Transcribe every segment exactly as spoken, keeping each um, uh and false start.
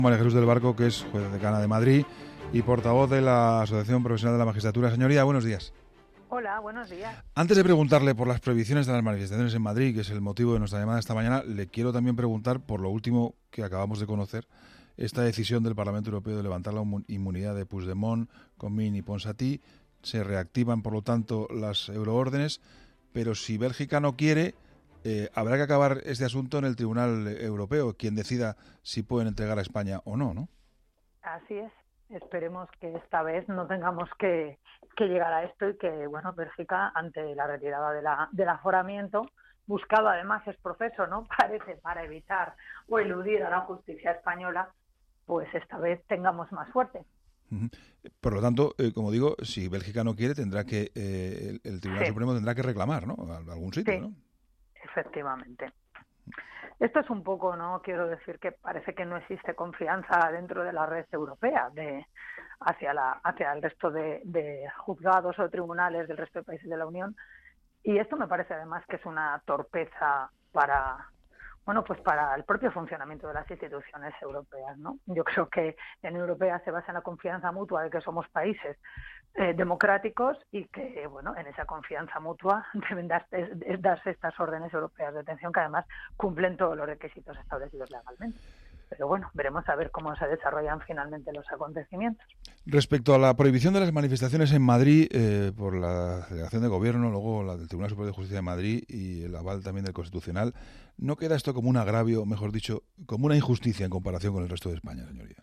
María Jesús del Barco, que es juez decana de Madrid y portavoz de la Asociación Profesional de la Magistratura. Señoría, buenos días. Hola, buenos días. Antes de preguntarle por las prohibiciones de las manifestaciones en Madrid, que es el motivo de nuestra llamada esta mañana, le quiero también preguntar por lo último que acabamos de conocer, esta decisión del Parlamento Europeo de levantar la inmunidad de Puigdemont, Comín y Ponsatí. Se reactivan, por lo tanto, las euroórdenes, pero si Bélgica no quiere, eh, habrá que acabar este asunto en el Tribunal Europeo, quien decida si pueden entregar a España o no, ¿no? Así es. Esperemos que esta vez no tengamos que, que llegar a esto y que, bueno, Bélgica, ante la retirada de la, del aforamiento, buscado además es proceso, ¿no? Parece para evitar o eludir a la justicia española, pues esta vez tengamos más suerte. Por lo tanto, eh, como digo, si Bélgica no quiere, tendrá que eh, el, el Tribunal sí. Supremo tendrá que reclamar, ¿no? A algún sitio, sí, ¿no? Efectivamente. Esto es un poco, ¿no? Quiero decir que parece que no existe confianza dentro de la red europea de hacia la hacia el resto de, de juzgados o tribunales del resto de países de la Unión, y esto me parece además que es una torpeza para bueno pues para el propio funcionamiento de las instituciones europeas, ¿no? Yo creo que la Unión Europea se basa en la confianza mutua de que somos países eh, democráticos y que, bueno, en esa confianza mutua deben darse, darse estas órdenes europeas de detención que además cumplen todos los requisitos establecidos legalmente. Pero bueno, veremos a ver cómo se desarrollan finalmente los acontecimientos. Respecto a la prohibición de las manifestaciones en Madrid eh, por la Delegación de Gobierno, luego la del Tribunal Superior de Justicia de Madrid y el aval también del Constitucional, ¿no queda esto como un agravio, mejor dicho, como una injusticia en comparación con el resto de España, señoría?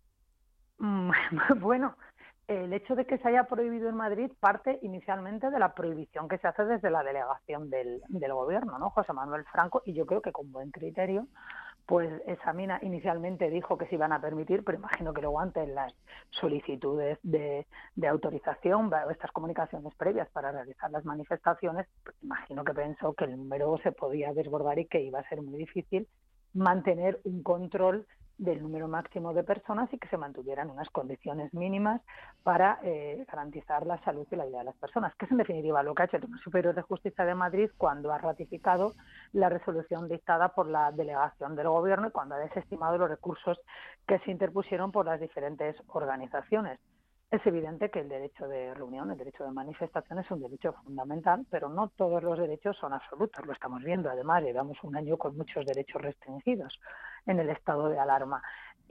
Bueno, el hecho de que se haya prohibido en Madrid parte inicialmente de la prohibición que se hace desde la delegación del, del Gobierno, ¿no? José Manuel Franco, y yo creo que con buen criterio, pues Examina inicialmente dijo que se iban a permitir, pero imagino que luego ante las solicitudes de, de autorización, estas comunicaciones previas para realizar las manifestaciones, pues imagino que pensó que el número se podía desbordar y que iba a ser muy difícil mantener un control del número máximo de personas y que se mantuvieran unas condiciones mínimas para eh, garantizar la salud y la vida de las personas, que es en definitiva lo que ha hecho el Tribunal Superior de Justicia de Madrid cuando ha ratificado la resolución dictada por la delegación del Gobierno y cuando ha desestimado los recursos que se interpusieron por las diferentes organizaciones. Es evidente que el derecho de reunión, el derecho de manifestación es un derecho fundamental, pero no todos los derechos son absolutos, lo estamos viendo. Además, llevamos un año con muchos derechos restringidos en el estado de alarma.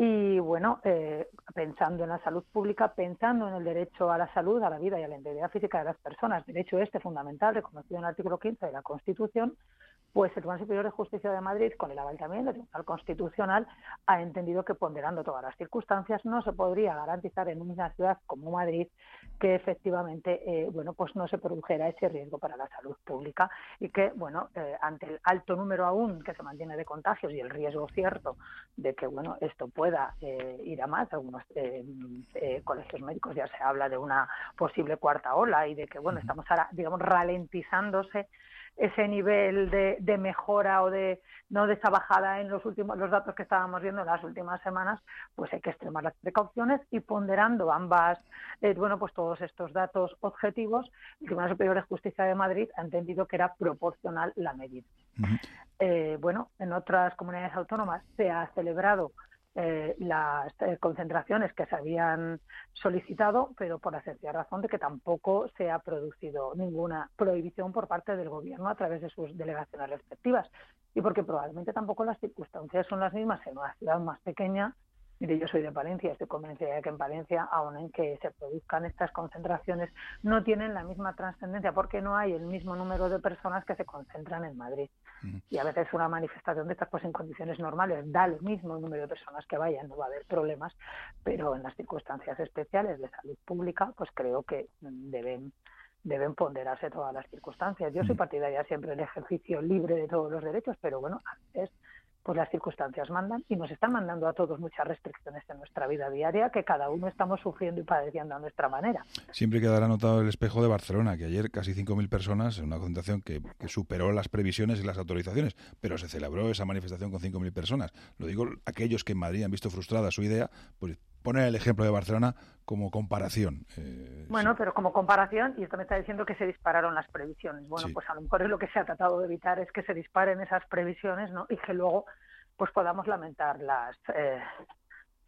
Y bueno, eh, pensando en la salud pública, pensando en el derecho a la salud, a la vida y a la integridad física de las personas, derecho este fundamental reconocido en el artículo quince de la Constitución, pues el Tribunal Superior de Justicia de Madrid, con el aval también del Tribunal Constitucional, ha entendido que, ponderando todas las circunstancias, no se podría garantizar en una ciudad como Madrid que efectivamente eh, bueno, pues no se produjera ese riesgo para la salud pública y que, bueno, eh, ante el alto número aún que se mantiene de contagios y el riesgo cierto de que, bueno, esto pueda eh, ir a más, algunos eh, eh, colegios médicos ya se habla de una posible cuarta ola y de que, bueno, estamos ahora, digamos, ralentizándose ese nivel de, de mejora o de no de esa bajada en los últimos los datos que estábamos viendo en las últimas semanas, pues hay que extremar las precauciones y ponderando ambas, eh, bueno, pues todos estos datos objetivos, el Tribunal Superior de Justicia de Madrid ha entendido que era proporcional la medida. Uh-huh. Eh, bueno, en otras comunidades autónomas se ha celebrado Eh, las eh, concentraciones que se habían solicitado, pero por la sencilla razón de que tampoco se ha producido ninguna prohibición por parte del Gobierno a través de sus delegaciones respectivas y porque probablemente tampoco las circunstancias son las mismas en una ciudad más pequeña. Mire, yo soy de Palencia, estoy convencida de que en Palencia, aun en que se produzcan estas concentraciones, no tienen la misma trascendencia porque no hay el mismo número de personas que se concentran en Madrid. Uh-huh. Y a veces una manifestación de estas, pues en condiciones normales, da el mismo número de personas que vayan, no va a haber problemas, pero en las circunstancias especiales de salud pública, pues creo que deben deben ponderarse todas las circunstancias. Yo soy partidaria siempre del ejercicio libre de todos los derechos, pero bueno, a veces pues las circunstancias mandan y nos están mandando a todos muchas restricciones en nuestra vida diaria que cada uno estamos sufriendo y padeciendo a nuestra manera. Siempre quedará anotado el espejo de Barcelona, que ayer casi cinco mil personas, en una concentración que, que superó las previsiones y las autorizaciones, pero se celebró esa manifestación con cinco mil personas. Lo digo, aquellos que en Madrid han visto frustrada su idea, pues poner el ejemplo de Barcelona como comparación. Eh, bueno, sí. Pero como comparación, y esto me está diciendo que se dispararon las previsiones. Bueno, sí. Pues a lo mejor es lo que se ha tratado de evitar, es que se disparen esas previsiones, ¿no? Y que luego pues podamos lamentar las, eh,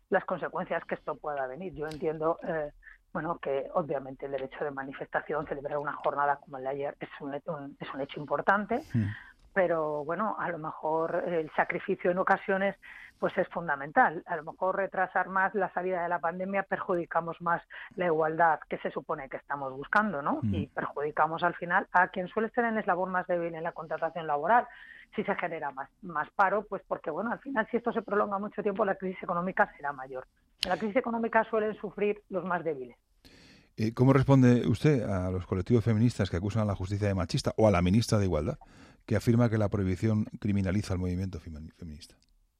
las consecuencias que esto pueda venir. Yo entiendo, eh, bueno, que obviamente el derecho de manifestación, celebrar una jornada como el de ayer, es un, un, es un hecho importante, mm. pero bueno, a lo mejor el sacrificio en ocasiones pues es fundamental. A lo mejor retrasar más la salida de la pandemia perjudicamos más la igualdad que se supone que estamos buscando, ¿no? Mm. Y perjudicamos al final a quien suele ser el eslabón más débil en la contratación laboral. Si se genera más, más paro, pues porque, bueno, al final si esto se prolonga mucho tiempo, la crisis económica será mayor. En la crisis económica suelen sufrir los más débiles. ¿Cómo responde usted a los colectivos feministas que acusan a la justicia de machista o a la ministra de Igualdad, que afirma que la prohibición criminaliza el movimiento feminista?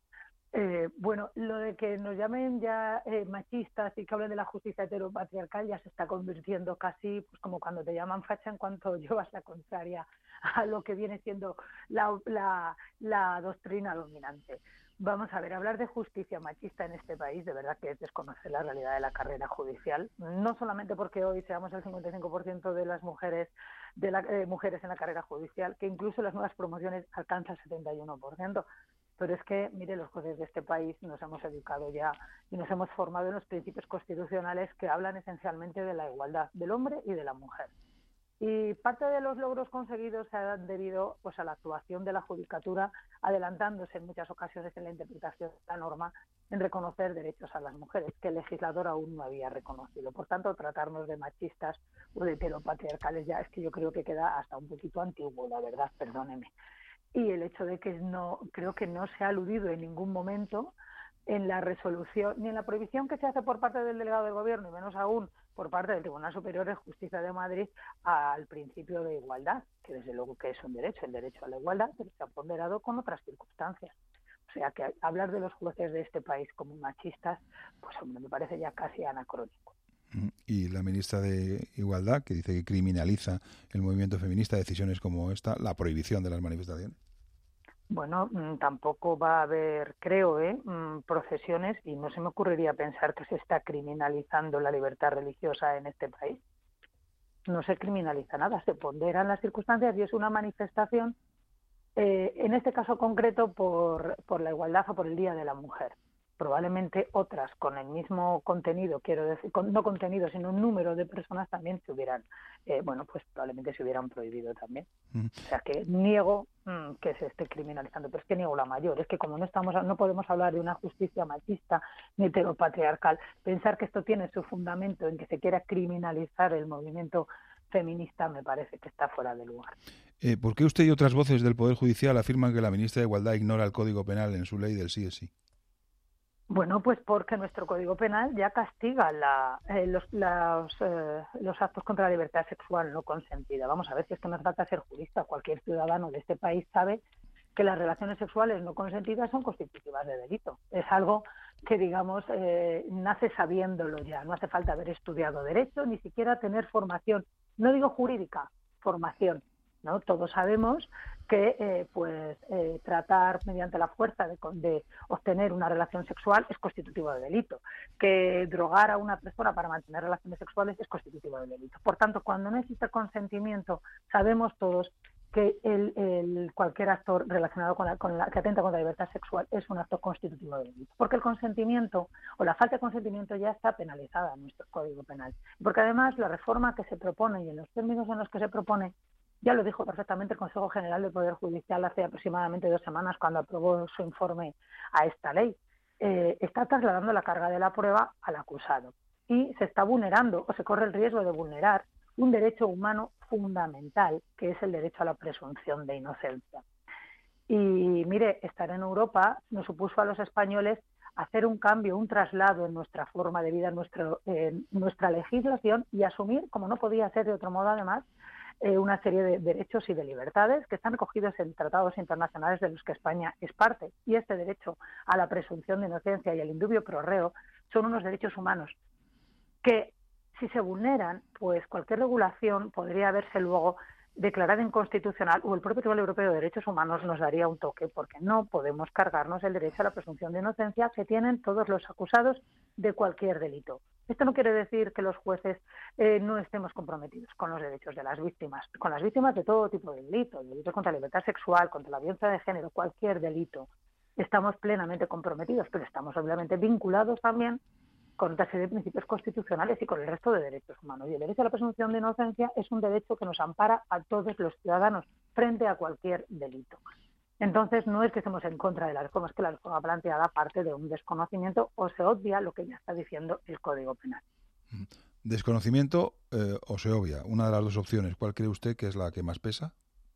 Eh, bueno, lo de que nos llamen ya eh, machistas y que hablen de la justicia heteropatriarcal ya se está convirtiendo casi pues como cuando te llaman facha en cuanto llevas la contraria a lo que viene siendo la, la, la doctrina dominante. Vamos a ver, hablar de justicia machista en este país de verdad que es desconocer la realidad de la carrera judicial, no solamente porque hoy seamos el cincuenta y cinco por ciento de las mujeres de la, eh, mujeres en la carrera judicial, que incluso las nuevas promociones alcanzan el setenta y uno por ciento, pero es que, mire, los jueces de este país nos hemos educado ya y nos hemos formado en los principios constitucionales que hablan esencialmente de la igualdad del hombre y de la mujer. Y parte de los logros conseguidos se han debido pues, a la actuación de la judicatura, adelantándose en muchas ocasiones en la interpretación de la norma en reconocer derechos a las mujeres, que el legislador aún no había reconocido. Por tanto, tratarnos de machistas o de heteropatriarcales ya es que yo creo que queda hasta un poquito antiguo, la verdad, perdóneme. Y el hecho de que no, creo que no se ha aludido en ningún momento en la resolución, ni en la prohibición que se hace por parte del delegado del Gobierno, y menos aún por parte del Tribunal Superior de Justicia de Madrid, al principio de igualdad, que desde luego que es un derecho, el derecho a la igualdad, pero se ha ponderado con otras circunstancias. O sea que hablar de los jueces de este país como machistas, pues hombre, me parece ya casi anacrónico. Y la ministra de Igualdad, que dice que criminaliza el movimiento feminista, decisiones como esta, la prohibición de las manifestaciones. Bueno, tampoco va a haber, creo, ¿eh? procesiones y no se me ocurriría pensar que se está criminalizando la libertad religiosa en este país. No se criminaliza nada, se ponderan las circunstancias y es una manifestación, eh, en este caso concreto, por, por la igualdad o por el Día de la Mujer. Probablemente otras con el mismo contenido, quiero decir, con, no contenido, sino un número de personas también se hubieran, eh, bueno, pues probablemente se hubieran prohibido también. Mm. O sea que niego mm, que se esté criminalizando, pero es que niego la mayor. Es que como no estamos, no podemos hablar de una justicia machista ni heteropatriarcal, pensar que esto tiene su fundamento en que se quiera criminalizar el movimiento feminista me parece que está fuera de lugar. Eh, ¿Por qué usted y otras voces del Poder Judicial afirman que la ministra de Igualdad ignora el Código Penal en su ley del sí es sí? Bueno, pues porque nuestro Código Penal ya castiga la, eh, los, los, eh, los actos contra la libertad sexual no consentida. Vamos a ver si es que no hace falta ser jurista. Cualquier ciudadano de este país sabe que las relaciones sexuales no consentidas son constitutivas de delito. Es algo que, digamos, eh, nace sabiéndolo ya. No hace falta haber estudiado derecho, ni siquiera tener formación, no digo jurídica, formación, ¿no? Todos sabemos que eh, pues eh, tratar mediante la fuerza de, de obtener una relación sexual es constitutivo de delito, que drogar a una persona para mantener relaciones sexuales es constitutivo de delito. Por tanto, cuando no existe consentimiento, sabemos todos que el, el, cualquier acto relacionado con la, con la que atenta contra la libertad sexual es un acto constitutivo de delito, porque el consentimiento o la falta de consentimiento ya está penalizada en nuestro Código Penal, porque además la reforma que se propone y en los términos en los que se propone, ya lo dijo perfectamente el Consejo General del Poder Judicial hace aproximadamente dos semanas cuando aprobó su informe a esta ley. Eh, está trasladando la carga de la prueba al acusado y se está vulnerando o se corre el riesgo de vulnerar un derecho humano fundamental, que es el derecho a la presunción de inocencia. Y mire, estar en Europa nos supuso a los españoles hacer un cambio, un traslado en nuestra forma de vida, en, nuestro, en nuestra legislación y asumir, como no podía ser de otro modo además, Eh, una serie de derechos y de libertades que están recogidos en tratados internacionales de los que España es parte. Y este derecho a la presunción de inocencia y el indubio pro reo son unos derechos humanos que, si se vulneran, pues cualquier regulación podría verse luego declarada inconstitucional o el propio Tribunal Europeo de Derechos Humanos nos daría un toque porque no podemos cargarnos el derecho a la presunción de inocencia que tienen todos los acusados de cualquier delito. Esto no quiere decir que los jueces eh, no estemos comprometidos con los derechos de las víctimas, con las víctimas de todo tipo de delitos, delitos contra la libertad sexual, contra la violencia de género, cualquier delito. estamos plenamente comprometidos, pero estamos obviamente vinculados también con otra serie de principios constitucionales y con el resto de derechos humanos. Y el derecho a la presunción de inocencia es un derecho que nos ampara a todos los ciudadanos frente a cualquier delito. Entonces, no es que estemos en contra de la reforma, es que la reforma planteada parte de un desconocimiento o se obvia lo que ya está diciendo el Código Penal. ¿Desconocimiento eh, o se obvia? Una de las dos opciones. ¿Cuál cree usted que es la que más pesa?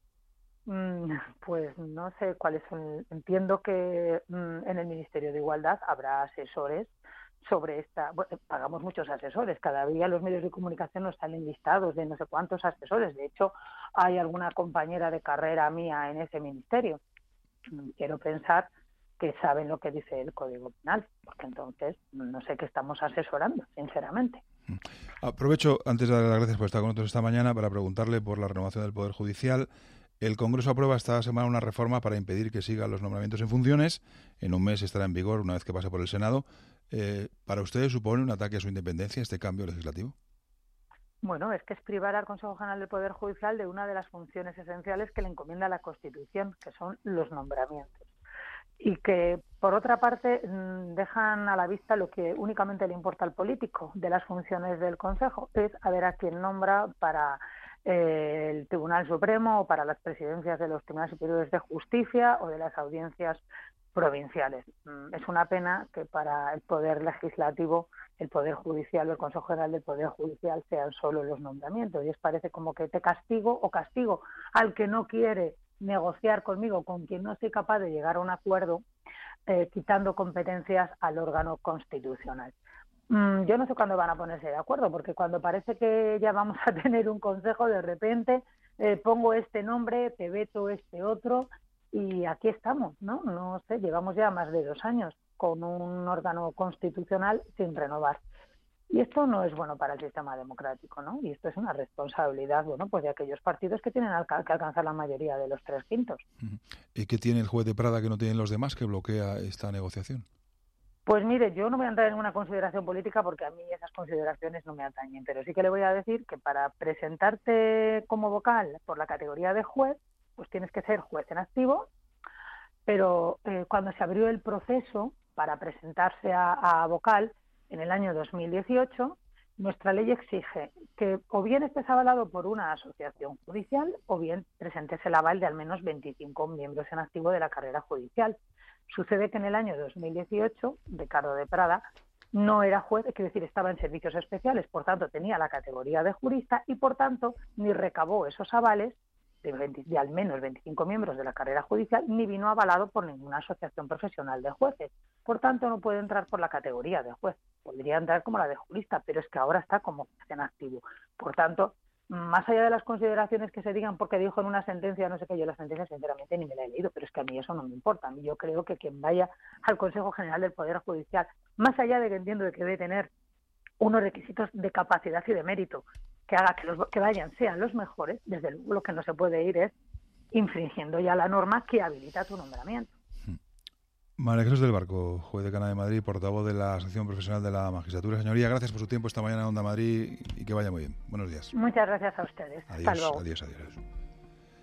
Mm, pues no sé cuáles son. Entiendo que mm, en el Ministerio de Igualdad habrá asesores sobre esta. Bueno, pagamos muchos asesores. Cada día los medios de comunicación nos salen listados de no sé cuántos asesores. De hecho, hay alguna compañera de carrera mía en ese ministerio. Quiero pensar que saben lo que dice el Código Penal, porque entonces no sé qué estamos asesorando, sinceramente. Aprovecho, antes de darle las gracias por estar con nosotros esta mañana, para preguntarle por la renovación del Poder Judicial. El Congreso aprueba esta semana una reforma para impedir que sigan los nombramientos en funciones. En un mes estará en vigor una vez que pase por el Senado. Eh, ¿Para ustedes supone un ataque a su independencia este cambio legislativo? Bueno, es que es privar al Consejo General del Poder Judicial de una de las funciones esenciales que le encomienda la Constitución, que son los nombramientos. Y que, por otra parte, dejan a la vista lo que únicamente le importa al político de las funciones del Consejo, es a ver a quién nombra para eh, el Tribunal Supremo o para las presidencias de los Tribunales Superiores de Justicia o de las audiencias provinciales. Es una pena que para el Poder Legislativo, el Poder Judicial o el Consejo General del Poder Judicial sean solo los nombramientos. Y es parece como que te castigo o castigo al que no quiere negociar conmigo, con quien no soy capaz de llegar a un acuerdo, eh, quitando competencias al órgano constitucional. Mm, yo no sé cuándo van a ponerse de acuerdo, porque cuando parece que ya vamos a tener un consejo, de repente eh, pongo este nombre, te veto este otro, y aquí estamos, ¿no? No sé, llevamos ya más de dos años con un órgano constitucional sin renovar. Y esto no es bueno para el sistema democrático, ¿no? Y esto es una responsabilidad, bueno, pues de aquellos partidos que tienen alca- que alcanzar la mayoría de los tres quintos. ¿Y qué tiene el juez de Prada que no tienen los demás que bloquea esta negociación? Pues mire, yo no voy a entrar en una consideración política porque a mí esas consideraciones no me atañen, pero sí que le voy a decir que para presentarte como vocal por la categoría de juez, pues tienes que ser juez en activo, pero eh, cuando se abrió el proceso para presentarse a, a vocal en el año dos mil dieciocho, nuestra ley exige que o bien estés avalado por una asociación judicial o bien presentes el aval de al menos veinticinco miembros en activo de la carrera judicial. Sucede que en el año dos mil dieciocho, Ricardo de Prada no era juez, quiero decir, estaba en servicios especiales, por tanto tenía la categoría de jurista y por tanto ni recabó esos avales de, veinte, de al menos veinticinco miembros de la carrera judicial, ni vino avalado por ninguna asociación profesional de jueces. Por tanto, no puede entrar por la categoría de juez. Podría entrar como la de jurista, pero es que ahora está como juez en activo. Por tanto, más allá de las consideraciones que se digan porque dijo en una sentencia, no sé qué, yo la sentencia sinceramente ni me la he leído, pero es que a mí eso no me importa. A mí yo creo que quien vaya al Consejo General del Poder Judicial, más allá de que entiendo de que debe tener unos requisitos de capacidad y de mérito que haga que los que vayan sean los mejores, desde luego lo que no se puede ir es infringiendo ya la norma que habilita tu nombramiento. María Jesús del Barco, juez decana de Madrid, portavoz de la Asociación Profesional de la Magistratura. Señoría, gracias por su tiempo esta mañana en Onda Madrid y que vaya muy bien. Buenos días. Muchas gracias a ustedes. Adiós, Hasta luego. adiós, adiós.